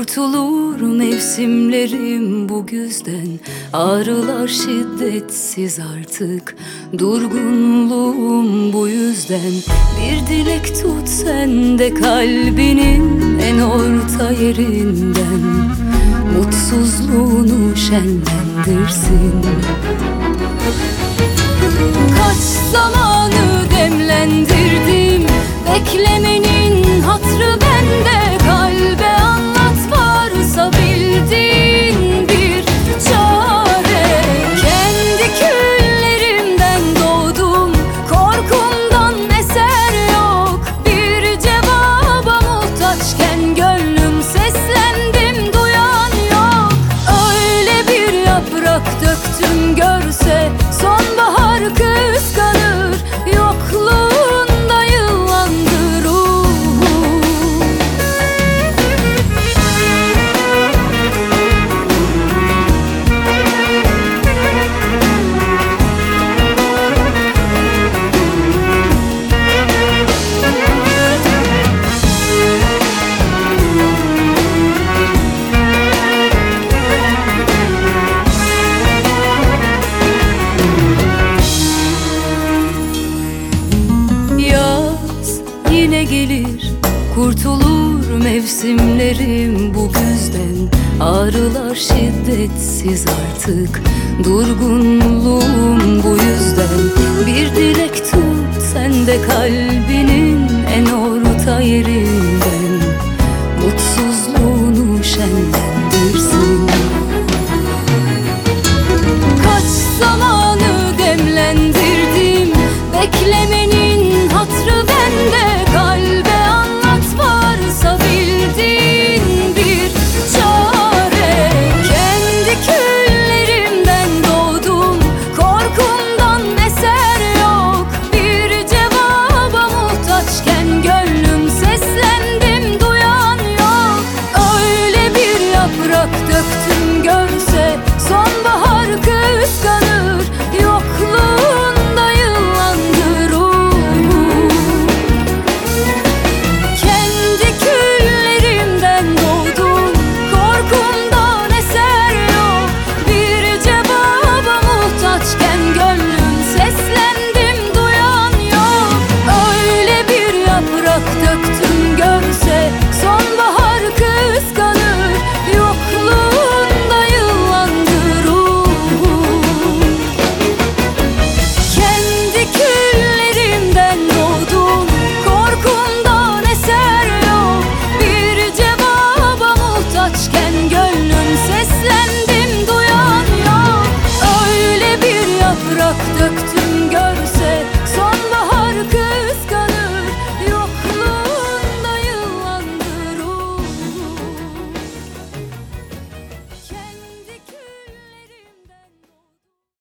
Kurtulur mevsimlerim bu güzden, ağrılar şiddetsiz artık, durgunluğum bu yüzden. Bir dilek tut sen de kalbinin en orta yerinden, mutsuzluğunu şenlendirsin. Kaç zamanı demlendirdim, beklemenin hatrı bende. Kalbe anlat varsa bildiğin bir çare. Kendi küllerimden doğdum, korkumdan eser yok. Bir cevaba muhtaçken gönlüm seslendim, duyan yok. Öyle bir yaprak döktüm, görse sonbahar kıskanır. Yokluğunda yıllandı ruhum. Yaz yine gelir, kurtulur mevsimlerim bu güzden. Ağrılar şiddetsiz artık, durgunluğum bu yüzden. Bir dilek tut sen de kalbinin en orta yerinden,